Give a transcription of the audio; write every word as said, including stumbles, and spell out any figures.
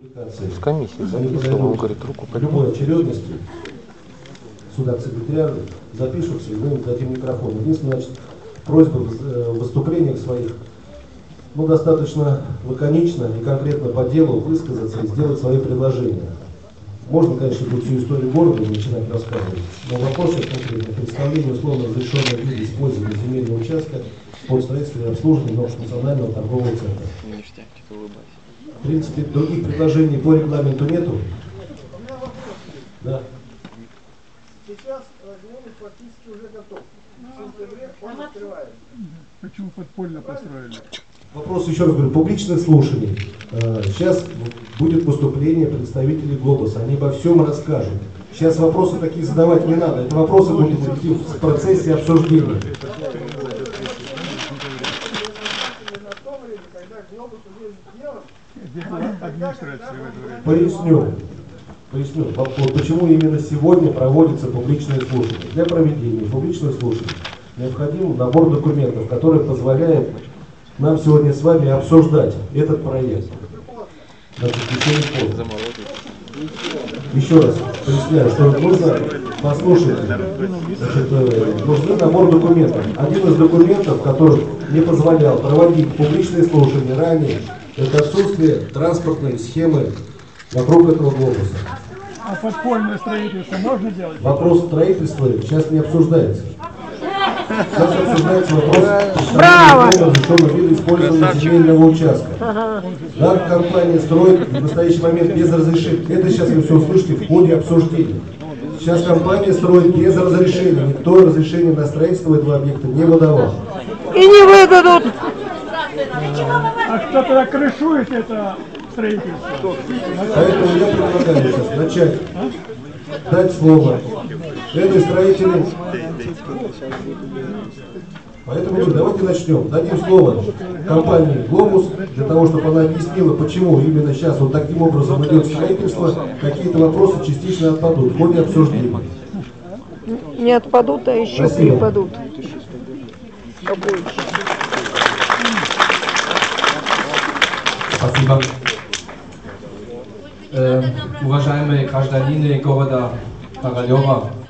С комиссии записывал, он говорит, руку в любой очередности сюда к секретарю запишутся, и мы им дадим микрофон. Единственное, значит, просьба в выступлениях своих, ну, достаточно лаконично и конкретно по делу высказаться и сделать свои предложения. Можно, конечно, будет всю историю города начинать рассказывать, но вопросы конкретно представления условно разрешенного вида использования земельного участка под строительство и обслуживание многофункционального торгового центра. В принципе, других предложений по регламенту нету. Да. Сейчас регламент фактически уже готов. В сентябре он открывается. Почему подпольно построили? Вопрос, еще раз говорю, публичных слушаний. Сейчас будет выступление представителей «Глобуса». Они обо всем расскажут. Сейчас вопросы такие задавать не надо. Это вопросы будут идти в процессе обсуждения. Поясню. Поясню, почему именно сегодня проводятся публичные слушания. Для проведения публичных слушаний необходим набор документов, который позволяет нам сегодня с вами обсуждать этот проект. Значит, еще, не еще раз поясняю, что нужно послушать. Значит, нужны набор документов. Один из документов, который не позволял проводить публичные слушания ранее, это отсутствие транспортной схемы вокруг этого глобуса. А подпольное строительство можно делать? Вопрос строительства сейчас не обсуждается. Сейчас обсуждается вопрос разрешенного вида использования земельного участка. Да, компания строит в настоящий момент без разрешения. Это сейчас вы все услышите в ходе обсуждения. Сейчас компания строит без разрешения. Никто разрешение на строительство этого объекта не выдавал. И не выдадут. А кто тогда крышует это строительство? Поэтому я предлагаю сейчас начать, дать слово этой строителю. Поэтому давайте начнем. Дадим слово компании «Глобус» для того, чтобы она объяснила, почему именно сейчас вот таким образом идет строительство, какие-то вопросы частично отпадут в ходе обсуждения. Не отпадут, а еще Спасибо. перепадут. Спасибо. Э, уважаемые граждане города Королева,